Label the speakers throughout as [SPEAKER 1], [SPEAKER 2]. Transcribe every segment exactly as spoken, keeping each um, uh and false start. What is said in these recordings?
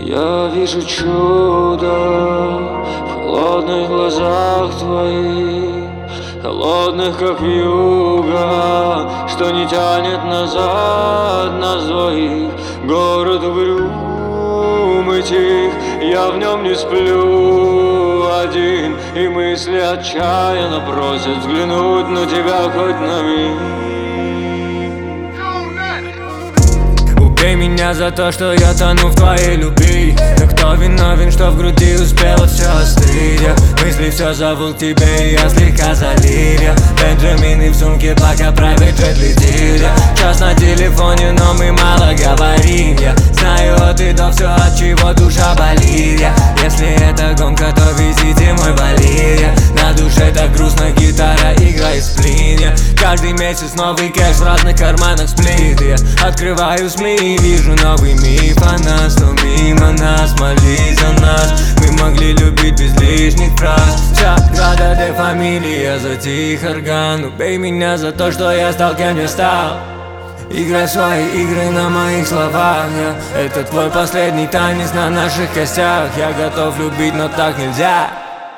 [SPEAKER 1] Я вижу чудо в холодных глазах твоих, холодных, как вьюга, что не тянет назад нас двоих. Город угрюм и тих, я в нем не сплю один, и мысли отчаянно просят взглянуть на тебя хоть на миг.
[SPEAKER 2] Убей меня за то, что я тону в твоей любви. Но кто виновен, что в груди успело все остыть? Мысли все зовут тебе, и я слегка залив. Я Бенджамины в сумке, пока private jet летит. Я час на телефоне, но мы мало говорим. Я знаю от и до все, от чего душа болит. Я, если это гонка, то везите мой болид. Я, на душе так грустно, гитара играет сплин. Я, каждый месяц новый кэш в разных карманах сплит. Я открываю СМИ и вижу новый миф о нас, но мимо нас, молись за нас. Мы могли любить без лишних фраз. Вся града де фамилия, затих орган. Убей меня за то, что я стал кем не стал. Играй свои игры на моих словах. Я, это твой последний танец на наших костях. Я готов любить, но так нельзя.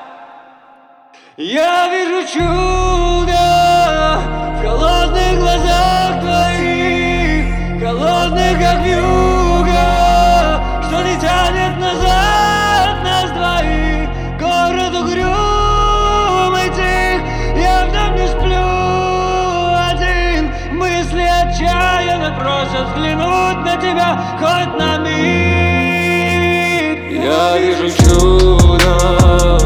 [SPEAKER 1] Я вижу чудо в холодных глазах твоих, холодных, как вьюга, что не тянет назад нас двоих. Город угрюм и тих, я в нем не сплю один. Мысли отчаянно просят взглянуть на тебя хоть на миг. Я вижу чудо